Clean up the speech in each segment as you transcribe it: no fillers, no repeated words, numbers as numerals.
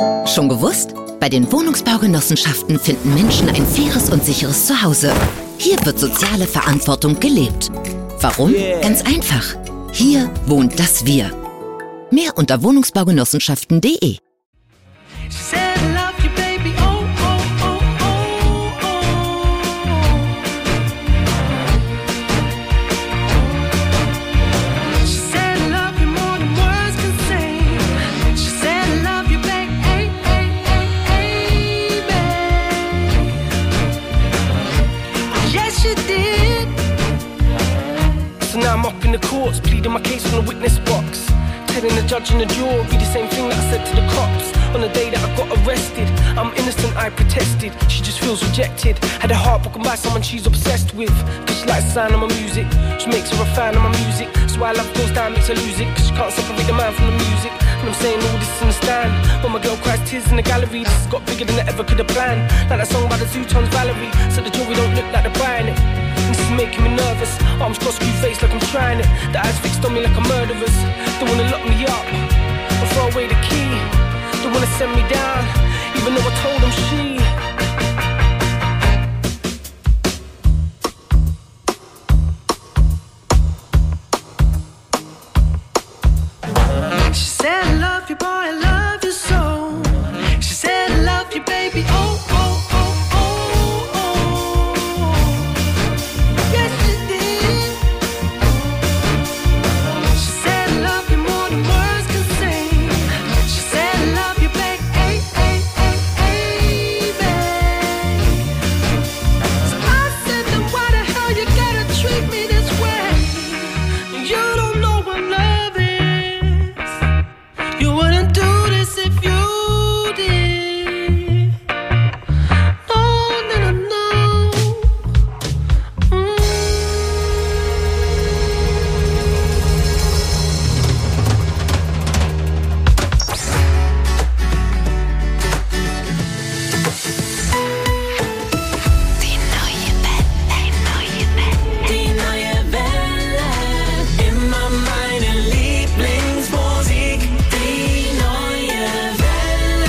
Schon gewusst? Bei den Wohnungsbaugenossenschaften finden Menschen ein faires und sicheres Zuhause. Hier wird soziale Verantwortung gelebt. Warum? Ganz einfach. Hier wohnt das Wir. Mehr unter wohnungsbaugenossenschaften.de. I'm up in the courts, pleading my case from the witness box. Telling the judge and the jury the same thing that I said to the cops. On the day that I got arrested, I'm innocent, I protested. She just feels rejected. Had her heart broken by someone she's obsessed with. Cause she likes the sound of my music, which makes her a fan of my music. So why love goes down makes her lose it. Cause she can't separate the man from the music. And I'm saying all this in the stand. When my girl cries tears in the gallery, this has got bigger than I ever could have planned. Like that song by the Zootons, Valerie. Said the jury don't look like they're buying it. This is making me nervous. Arms crossed, screw face like I'm trying it. The eyes fixed on me like a murderer's. They wanna lock me up or throw away the key. They wanna send me down, even though I told them she said, I love you, boy, I love you so. She said, I love you, baby, oh, oh, oh, oh, oh. Yes, she did. She said, I love you more than words can say. She said, I love you, baby, ay, ay, ay, ay, babe. So I said, then why the hell you gotta treat me this way? You don't know what love is. You wouldn't do this if you did. No, no, no, no. Die neue Welle. Die neue Welle, immer meine Lieblingsmusik. Die neue Welle.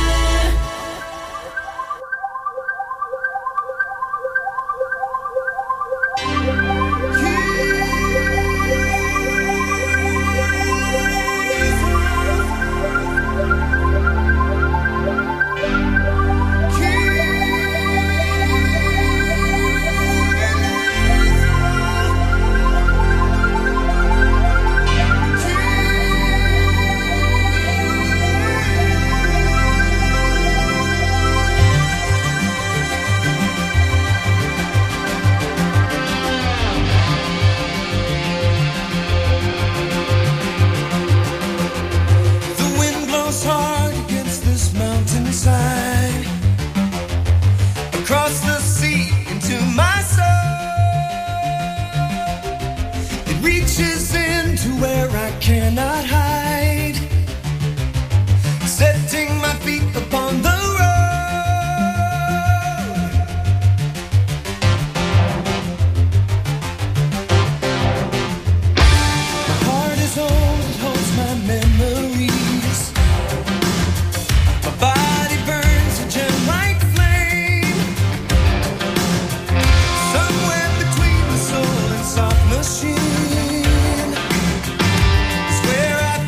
The wind blows hard against this mountainside, across the sea into my soul. It reaches into where I cannot hide, setting my feet upon the road. My heart is old, it holds my memories. My body burns a gem-like flame, somewhere between the soul and soft machine is where I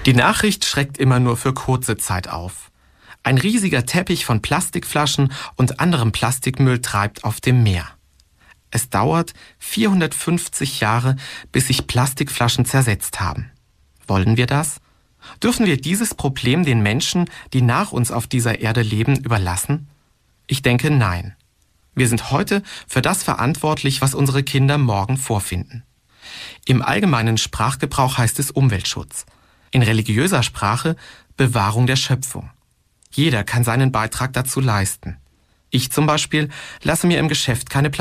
Die Nachricht schreckt immer nur für kurze Zeit auf. Ein riesiger Teppich von Plastikflaschen und anderem Plastikmüll treibt auf dem Meer. Es dauert 450 Jahre, bis sich Plastikflaschen zersetzt haben. Wollen wir das? Dürfen wir dieses Problem den Menschen, die nach uns auf dieser Erde leben, überlassen? Ich denke, nein. Wir sind heute für das verantwortlich, was unsere Kinder morgen vorfinden. Im allgemeinen Sprachgebrauch heißt es Umweltschutz. In religiöser Sprache Bewahrung der Schöpfung. Jeder kann seinen Beitrag dazu leisten. Ich zum Beispiel lasse mir im Geschäft keine